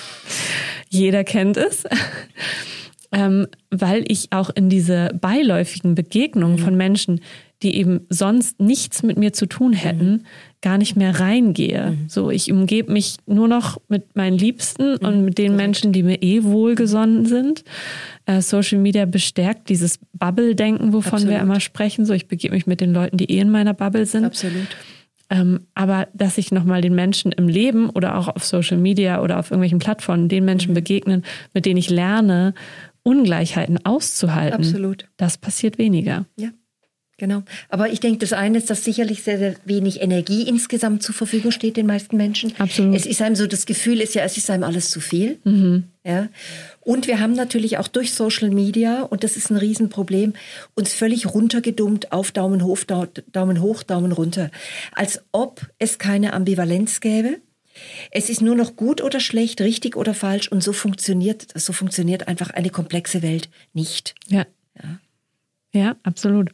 Jeder kennt es. Ähm, weil ich auch in diese beiläufigen Begegnungen mhm. von Menschen, die eben sonst nichts mit mir zu tun hätten, mhm. gar nicht mehr reingehe. Mhm. So, ich umgebe mich nur noch mit meinen Liebsten mhm. und mit den Korrekt. Menschen, die mir eh wohlgesonnen sind. Äh, Social Media bestärkt dieses Bubble-Denken, wovon Absolut. Wir immer sprechen. So, ich begebe mich mit den Leuten, die eh in meiner Bubble sind. Absolut. Ähm, aber dass ich nochmal den Menschen im Leben oder auch auf Social Media oder auf irgendwelchen Plattformen den Menschen mhm. begegnen, mit denen ich lerne, Ungleichheiten auszuhalten. Absolut. Das passiert weniger. Ja. Genau. Aber ich denke, das eine ist, dass sicherlich sehr, sehr wenig Energie insgesamt zur Verfügung steht den meisten Menschen. Absolut. Es ist einem so, das Gefühl ist ja, es ist einem alles zu viel. Mhm. Ja. Und wir haben natürlich auch durch Social Media, und das ist ein Riesenproblem, uns völlig runtergedummt auf Daumen hoch, Daumen hoch, Daumen runter. Als ob es keine Ambivalenz gäbe. Es ist nur noch gut oder schlecht, richtig oder falsch, und so funktioniert, so funktioniert einfach eine komplexe Welt nicht. Ja. Ja, ja, absolut.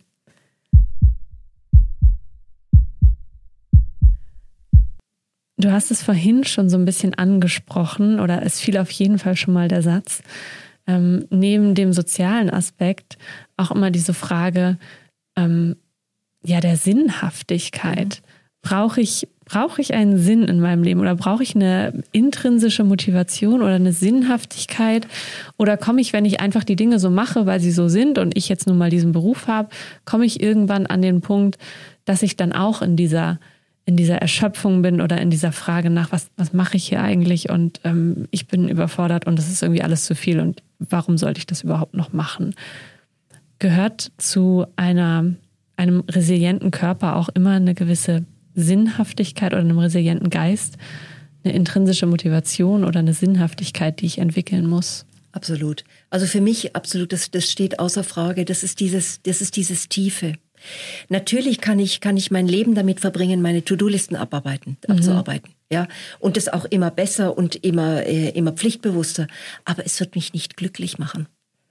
Du hast es vorhin schon so ein bisschen angesprochen, oder es fiel auf jeden Fall schon mal der Satz, ähm, neben dem sozialen Aspekt auch immer diese Frage ähm, ja, der Sinnhaftigkeit. brauche ich, brauche ich einen Sinn in meinem Leben oder brauche ich eine intrinsische Motivation oder eine Sinnhaftigkeit oder komme ich, wenn ich einfach die Dinge so mache, weil sie so sind und ich jetzt nun mal diesen Beruf habe, komme ich irgendwann an den Punkt, dass ich dann auch in dieser in dieser Erschöpfung bin oder in dieser Frage nach, was, was mache ich hier eigentlich und ähm, ich bin überfordert und es ist irgendwie alles zu viel und warum sollte ich das überhaupt noch machen? Gehört zu einer, einem resilienten Körper auch immer eine gewisse Sinnhaftigkeit oder einem resilienten Geist, eine intrinsische Motivation oder eine Sinnhaftigkeit, die ich entwickeln muss? Absolut. Also für mich absolut, das, das steht außer Frage. Das ist dieses, das ist dieses Tiefe. Natürlich kann ich, kann ich mein Leben damit verbringen, meine To-Do-Listen abarbeiten, mhm. abzuarbeiten, ja. Und das auch immer besser und immer, äh, immer pflichtbewusster. Aber es wird mich nicht glücklich machen.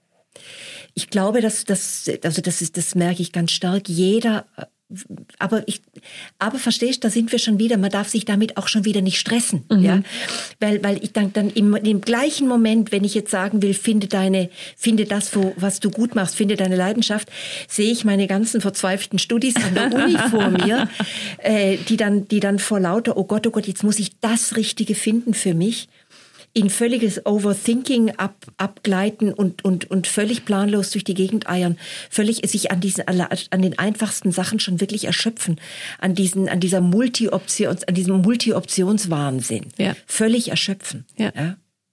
Ich glaube, dass das, also das ist, das merke ich ganz stark. Jeder, aber ich, aber verstehst, da sind wir schon wieder. Man darf sich damit auch schon wieder nicht stressen, mhm. ja, weil, weil ich dann, dann im, im gleichen Moment, wenn ich jetzt sagen will, finde deine, finde das, wo, was du gut machst, finde deine Leidenschaft, sehe ich meine ganzen verzweifelten Studis an der Uni vor mir, äh, die dann, die dann vor lauter, oh Gott, oh Gott, jetzt muss ich das Richtige finden für mich, in völliges Overthinking ab, abgleiten und, und, und völlig planlos durch die Gegend eiern, völlig sich an diesen, an den einfachsten Sachen schon wirklich erschöpfen, an diesen, an dieser Multi-Options, an diesem Multi-Optionswahnsinn. Ja. Völlig erschöpfen. Ja. Ja.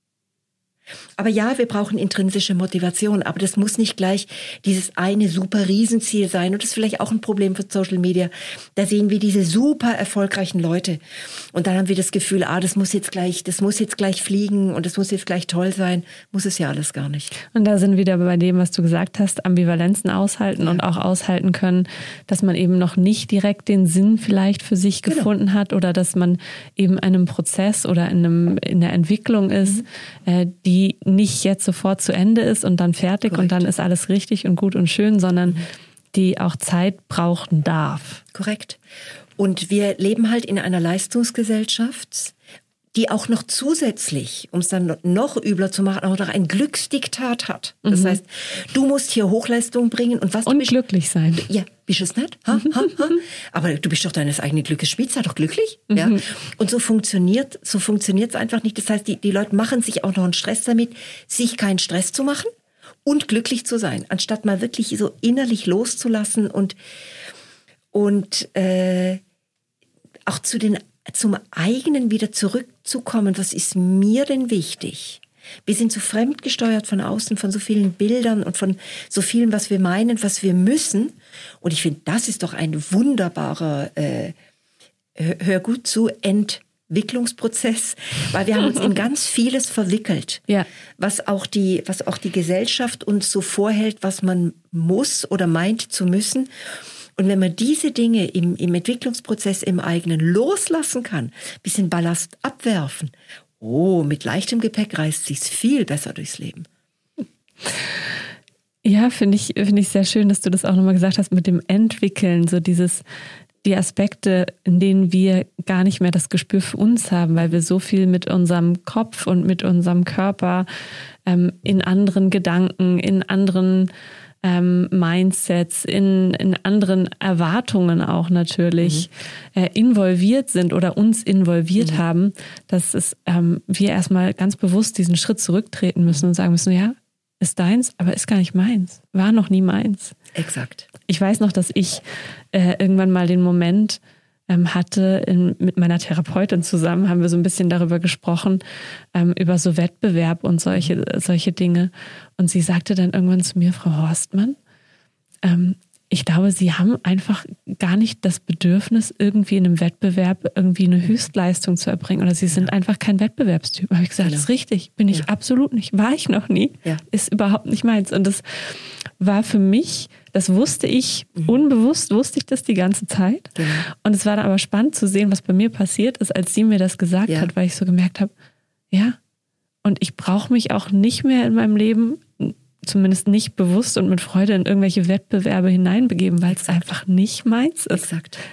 Aber ja, wir brauchen intrinsische Motivation, aber das muss nicht gleich dieses eine super Riesenziel sein. Und das ist vielleicht auch ein Problem für Social Media. Da sehen wir diese super erfolgreichen Leute. Und dann haben wir das Gefühl, ah, das muss jetzt gleich, das muss jetzt gleich fliegen und das muss jetzt gleich toll sein. Muss es ja alles gar nicht. Und da sind wir wieder bei dem, was du gesagt hast, Ambivalenzen aushalten ja. und auch aushalten können, dass man eben noch nicht direkt den Sinn vielleicht für sich genau. gefunden hat oder dass man eben in einem Prozess oder in, einem, in der Entwicklung ist, mhm. äh, die die nicht jetzt sofort zu Ende ist und dann fertig Korrekt. Und dann ist alles richtig und gut und schön, sondern mhm. die auch Zeit brauchen darf. Korrekt. Und wir leben halt in einer Leistungsgesellschaft, die auch noch zusätzlich, um es dann noch übler zu machen, auch noch ein Glücksdiktat hat. Das mhm. heißt, du musst hier Hochleistung bringen und was und du bist, glücklich sein. Ja, bist du es nicht? Ha, ha, ha. Aber du bist doch deines eigenen Glückes Schmied, sei doch glücklich. Mhm. Ja. Und so funktioniert, so funktioniert es einfach nicht. Das heißt, die, die Leute machen sich auch noch einen Stress damit, sich keinen Stress zu machen und glücklich zu sein, anstatt mal wirklich so innerlich loszulassen und und äh, auch zu den zum eigenen wieder zurückzukommen. Was ist mir denn wichtig? Wir sind so fremdgesteuert von außen, von so vielen Bildern und von so vielem, was wir meinen, was wir müssen. Und ich finde, das ist doch ein wunderbarer, äh, hör gut zu, Entwicklungsprozess, weil wir haben uns in ganz vieles verwickelt, ja. was auch die, was auch die Gesellschaft uns so vorhält, was man muss oder meint zu müssen. Und wenn man diese Dinge im, im Entwicklungsprozess im eigenen loslassen kann, bisschen Ballast abwerfen, oh, mit leichtem Gepäck reist sich's viel besser durchs Leben. Ja, finde ich, finde ich sehr schön, dass du das auch nochmal gesagt hast mit dem Entwickeln, so dieses, die Aspekte, in denen wir gar nicht mehr das Gespür für uns haben, weil wir so viel mit unserem Kopf und mit unserem Körper ähm, in anderen Gedanken, in anderen Ähm, Mindsets, in, in anderen Erwartungen auch natürlich mhm. äh, involviert sind oder uns involviert mhm. haben, dass es, ähm, wir erstmal ganz bewusst diesen Schritt zurücktreten müssen und sagen müssen, ja, ist deins, aber ist gar nicht meins, war noch nie meins. Exakt. Ich weiß noch, dass ich äh, irgendwann mal den Moment ähm, hatte, in, mit meiner Therapeutin zusammen, haben wir so ein bisschen darüber gesprochen, ähm, über so Wettbewerb und solche, solche Dinge. Und sie sagte dann irgendwann zu mir, Frau Horstmann, ähm, ich glaube, Sie haben einfach gar nicht das Bedürfnis, irgendwie in einem Wettbewerb irgendwie eine Höchstleistung zu erbringen. Oder Sie sind ja. einfach kein Wettbewerbstyp. Da habe ich gesagt, genau. Das ist richtig, bin ich ja. absolut nicht, war ich noch nie, ja. ist überhaupt nicht meins. Und das war für mich, das wusste ich, mhm. unbewusst wusste ich das die ganze Zeit. Genau. Und es war dann aber spannend zu sehen, was bei mir passiert ist, als sie mir das gesagt ja. hat, weil ich so gemerkt habe, ja, und ich brauche mich auch nicht mehr in meinem Leben, zumindest nicht bewusst und mit Freude in irgendwelche Wettbewerbe hineinbegeben, weil es einfach nicht meins ist. Exakt.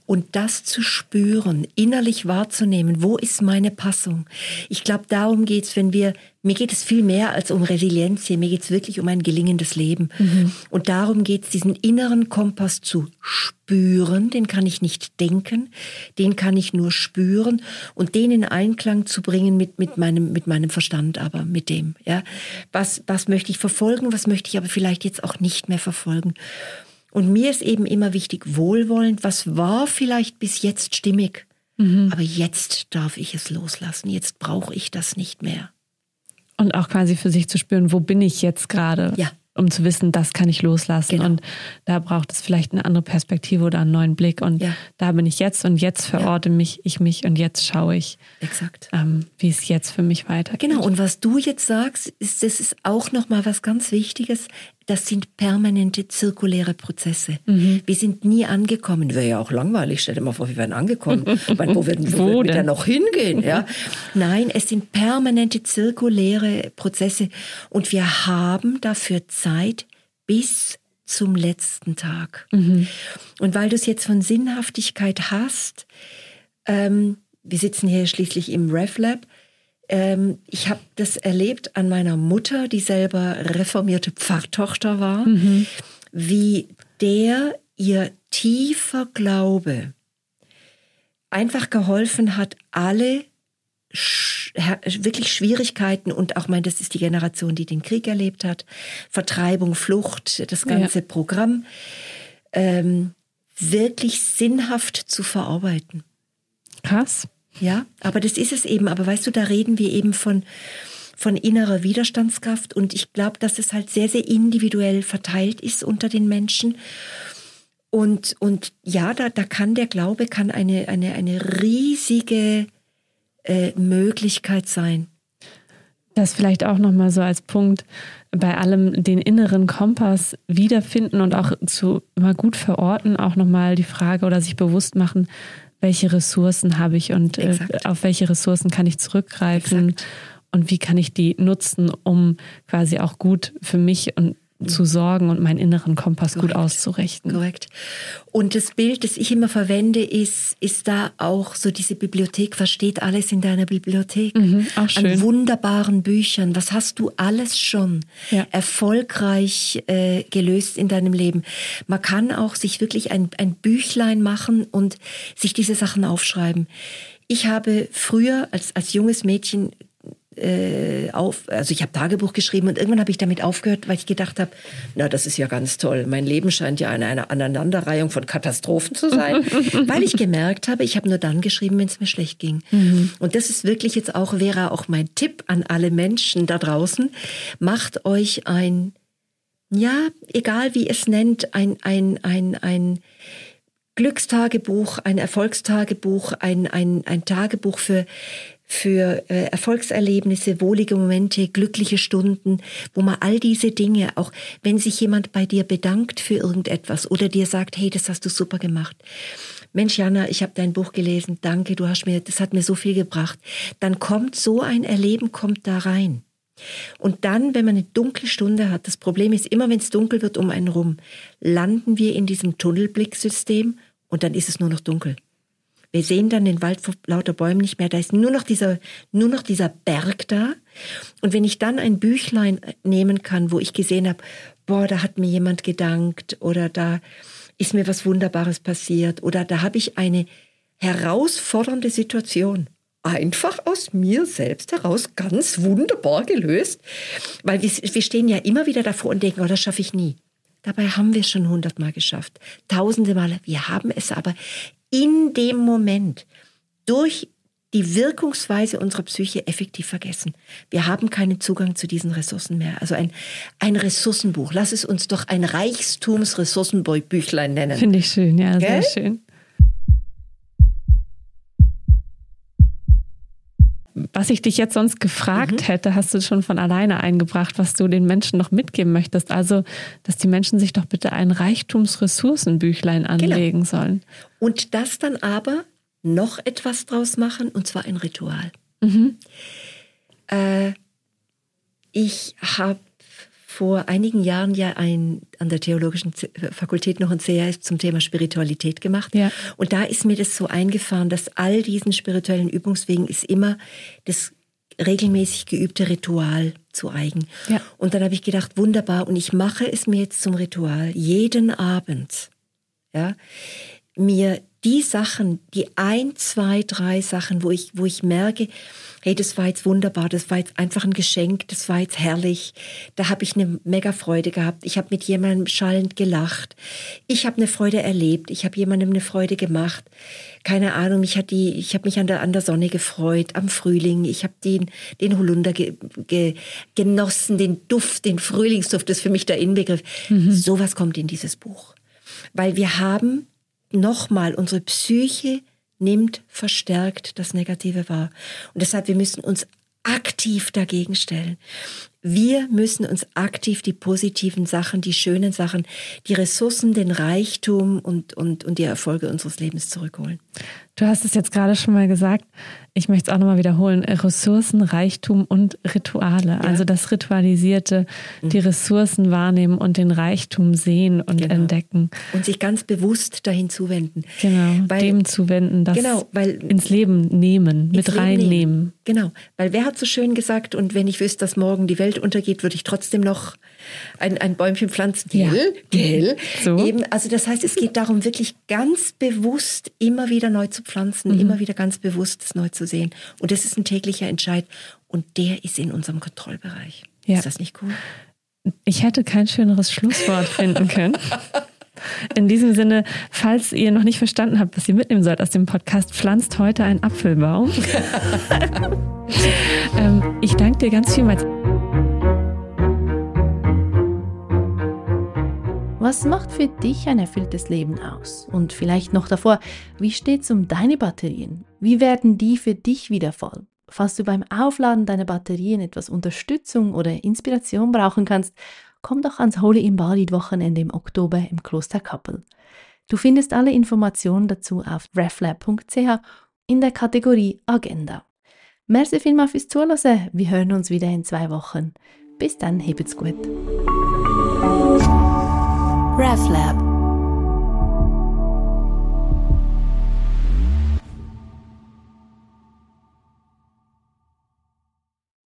Und das zu spüren, innerlich wahrzunehmen, wo ist meine Passung? Ich glaube, darum geht's, wenn wir, mir geht es viel mehr als um Resilienz hier, mir geht's wirklich um ein gelingendes Leben. Mhm. Und darum geht's, diesen inneren Kompass zu spüren, den kann ich nicht denken, den kann ich nur spüren und den in Einklang zu bringen mit, mit meinem, mit meinem Verstand, aber mit dem, ja. Was, was möchte ich verfolgen, was möchte ich aber vielleicht jetzt auch nicht mehr verfolgen? Und mir ist eben immer wichtig, wohlwollend, was war vielleicht bis jetzt stimmig, mhm. aber jetzt darf ich es loslassen, jetzt brauche ich das nicht mehr. Und auch quasi für sich zu spüren, wo bin ich jetzt gerade, ja. um zu wissen, das kann ich loslassen. Genau. Und da braucht es vielleicht eine andere Perspektive oder einen neuen Blick. Und ja. da bin ich jetzt und jetzt verorte ja. mich ich mich und jetzt schaue ich, Exakt. Ähm, wie es jetzt für mich weitergeht. Genau, und was du jetzt sagst, ist, das ist auch nochmal was ganz Wichtiges. Das sind permanente zirkuläre Prozesse. Mhm. Wir sind nie angekommen. Wäre ja auch langweilig. Stell dir mal vor, wir wären angekommen. meine, wo würden, wo wo würden wir denn noch hingehen? Ja? Nein, es sind permanente zirkuläre Prozesse. Und wir haben dafür Zeit bis zum letzten Tag. Mhm. Und weil du es jetzt von Sinnhaftigkeit hast, ähm, wir sitzen hier schließlich im RevLab, ich habe das erlebt an meiner Mutter, die selber reformierte Pfarrtochter war, mhm. wie der ihr tiefer Glaube einfach geholfen hat, alle sch- wirklich Schwierigkeiten und auch, mein, das ist die Generation, die den Krieg erlebt hat, Vertreibung, Flucht, das ganze ja. Programm, ähm, wirklich sinnhaft zu verarbeiten. Krass. Ja, aber das ist es eben. Aber weißt du, da reden wir eben von, von innerer Widerstandskraft. Und ich glaube, dass es halt sehr, sehr individuell verteilt ist unter den Menschen. Und, und ja, da, da kann der Glaube kann eine, eine, eine riesige äh, Möglichkeit sein. Das vielleicht auch nochmal so als Punkt, bei allem den inneren Kompass wiederfinden und auch zu immer gut verorten, auch nochmal die Frage oder sich bewusst machen, welche Ressourcen habe ich und äh, auf welche Ressourcen kann ich zurückgreifen Exakt. Und wie kann ich die nutzen, um quasi auch gut für mich und mhm. zu sorgen und meinen inneren Kompass Korrekt. Gut auszurichten. Korrekt. Und das Bild, das ich immer verwende, ist, ist da auch so diese Bibliothek, was steht alles in deiner Bibliothek? Mhm, auch schön. An wunderbaren Büchern. Was hast du alles schon ja. erfolgreich äh, gelöst in deinem Leben? Man kann auch sich wirklich ein, ein Büchlein machen und sich diese Sachen aufschreiben. Ich habe früher als, als junges Mädchen Äh, auf, also ich habe Tagebuch geschrieben und irgendwann habe ich damit aufgehört, weil ich gedacht habe, na, das ist ja ganz toll. Mein Leben scheint ja eine, eine Aneinanderreihung von Katastrophen zu sein, weil ich gemerkt habe, ich habe nur dann geschrieben, wenn es mir schlecht ging. Mhm. Und das ist wirklich jetzt auch, wäre auch mein Tipp an alle Menschen da draußen, macht euch ein, ja, egal wie ihr es nennt, ein, ein, ein, ein Glückstagebuch, ein Erfolgstagebuch, ein, ein, ein Tagebuch für für äh, Erfolgserlebnisse, wohlige Momente, glückliche Stunden, wo man all diese Dinge, auch wenn sich jemand bei dir bedankt für irgendetwas oder dir sagt, hey, das hast du super gemacht. Mensch, Jana, ich habe dein Buch gelesen, danke, du hast mir, das hat mir so viel gebracht. Dann kommt so ein Erleben, kommt da rein. Und dann, wenn man eine dunkle Stunde hat, das Problem ist, immer wenn es dunkel wird um einen rum, landen wir in diesem Tunnelblicksystem und dann ist es nur noch dunkel. Wir sehen dann den Wald vor lauter Bäumen nicht mehr. Da ist nur noch dieser, nur noch dieser Berg da. Und wenn ich dann ein Büchlein nehmen kann, wo ich gesehen habe, boah, da hat mir jemand gedankt oder da ist mir was Wunderbares passiert oder da habe ich eine herausfordernde Situation einfach aus mir selbst heraus ganz wunderbar gelöst. Weil wir, wir stehen ja immer wieder davor und denken, oh, das schaffe ich nie. Dabei haben wir es schon hundertmal geschafft. Tausende Male. Wir haben es aber in dem Moment durch die Wirkungsweise unserer Psyche effektiv vergessen. Wir haben keinen Zugang zu diesen Ressourcen mehr. Also ein, ein Ressourcenbuch. Lass es uns doch ein Reichstums-Ressourcenbüchlein nennen. Finde ich schön, ja, Gell? Sehr schön. Was ich dich jetzt sonst gefragt mhm. hätte, hast du schon von alleine eingebracht, was du den Menschen noch mitgeben möchtest. Also, dass die Menschen sich doch bitte ein Reichtums-Ressourcenbüchlein anlegen genau. sollen. Und das dann aber noch etwas draus machen, und zwar ein Ritual. Mhm. Äh, ich habe vor einigen Jahren ja ein, an der Theologischen Fakultät noch ein C A zum Thema Spiritualität gemacht. Ja. Und da ist mir das so eingefahren, dass all diesen spirituellen Übungswegen ist immer das regelmäßig geübte Ritual zu eigen. Ja. Und dann habe ich gedacht, wunderbar, und ich mache es mir jetzt zum Ritual, jeden Abend, ja, mir die Sachen, die ein, zwei, drei Sachen, wo ich, wo ich merke, hey, das war jetzt wunderbar, das war jetzt einfach ein Geschenk, das war jetzt herrlich, da habe ich eine mega Freude gehabt, ich habe mit jemandem schallend gelacht, ich habe eine Freude erlebt, ich habe jemandem eine Freude gemacht, keine Ahnung, ich, hat die, ich habe mich an der, an der Sonne gefreut, am Frühling, ich habe den, den Holunder ge, ge, genossen, den Duft, den Frühlingsduft, das ist für mich der Inbegriff. Mhm. Sowas kommt in dieses Buch, weil wir haben nochmal, unsere Psyche nimmt verstärkt das Negative wahr. Und deshalb, wir müssen uns aktiv dagegen stellen. Wir müssen uns aktiv die positiven Sachen, die schönen Sachen, die Ressourcen, den Reichtum und, und, und die Erfolge unseres Lebens zurückholen. Du hast es jetzt gerade schon mal gesagt, ich möchte es auch nochmal wiederholen, Ressourcen, Reichtum und Rituale. Ja. Also das Ritualisierte, die Ressourcen wahrnehmen und den Reichtum sehen und genau. entdecken. Und sich ganz bewusst dahin zuwenden. Genau, weil, dem zuwenden, das genau, weil, ins Leben nehmen, mit reinnehmen. Genau, weil wer hat so schön gesagt, und wenn ich wüsste, dass morgen die Welt untergeht, würde ich trotzdem noch ein, ein Bäumchen pflanzen. Gell? Ja. Gell? So. Eben, also das heißt, es geht darum, wirklich ganz bewusst immer wieder neu zu pflanzen, mhm. immer wieder ganz bewusst das neu zu sehen. Und das ist ein täglicher Entscheid. Und der ist in unserem Kontrollbereich. Ja. Ist das nicht cool? Ich hätte kein schöneres Schlusswort finden können. In diesem Sinne, falls ihr noch nicht verstanden habt, was ihr mitnehmen sollt aus dem Podcast, pflanzt heute einen Apfelbaum. ähm, ich danke dir ganz vielmals. Was macht für dich ein erfülltes Leben aus? Und vielleicht noch davor, wie steht's um deine Batterien? Wie werden die für dich wieder voll? Falls du beim Aufladen deiner Batterien etwas Unterstützung oder Inspiration brauchen kannst, komm doch ans Holy Embodied Wochenende im Oktober im Kloster Kappel. Du findest alle Informationen dazu auf reflab punkt c h in der Kategorie Agenda. Merci vielmals fürs Zuhören. Wir hören uns wieder in zwei Wochen. Bis dann, habt's gut. RefLab